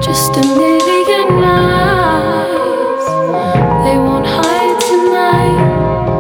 Just a million eyes, they won't hide tonight,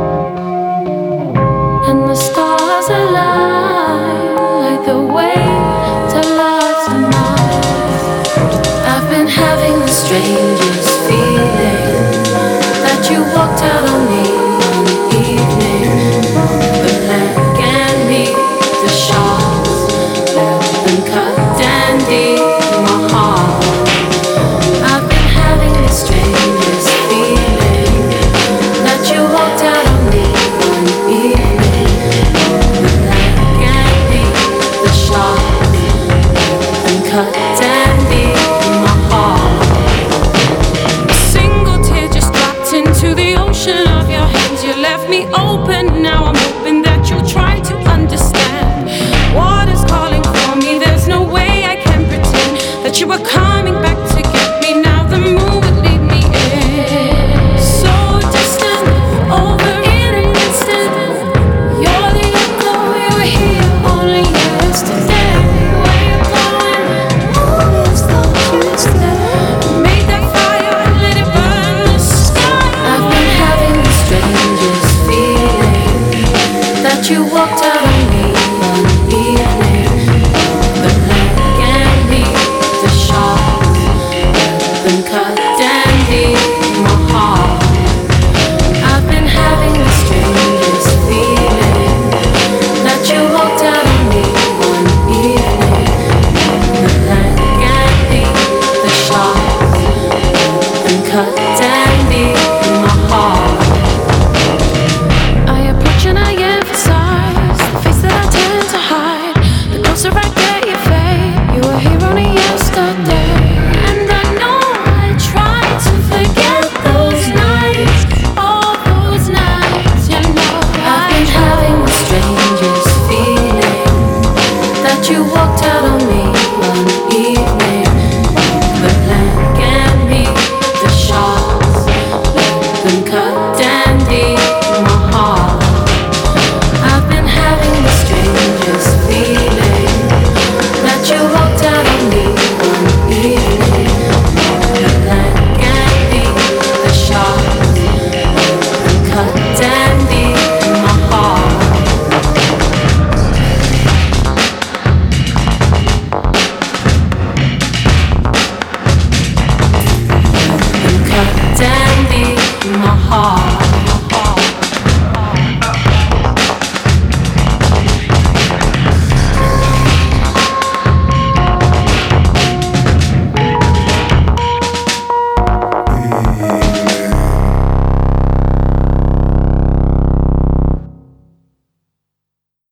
and the stars align like the waves of love tonight. I've been having the strangest feeling that you walked out on me one evening. The blank and me, the sharks, and cut dandy in my heart. I've been having the strangest feeling that you walked out on me one evening. The blank and me, the sharks, and cut dandy in my heart. A single tear just dropped into the ocean of your hands. You left me open, now I'm hoping that you'll try to understand. Water's calling for me, there's no way I can pretend that you were coming back to get me. Now the moon would lead me in, so distant, over in an instant. You're the echo, you were here only yesterday. Where you going? Always thought you'd stay. Make that fire and let it burn the sky. I've been having the strangest feeling that you walked out on me one evening. The blank and me, the sharks, and cut dandy in my heart. I've been having the strangest feeling that you walked out on me one evening. The blank and me, the sharks, and cut dandy in my heart. I approach and I emphasize the face that I tend to hide. The closer I get, you fade. You were here only yesterday, and I know I try to forget those nights, all those nights. You know I've been having the strangest feeling that you walked out on me one evening. The blank and me, the sharks, and cut dandy in my heart. I've been having the strangest feeling that you walked out on me one evening. The blank and me, the sharks, and cut dandy in my heart. And cut dandy in my heart.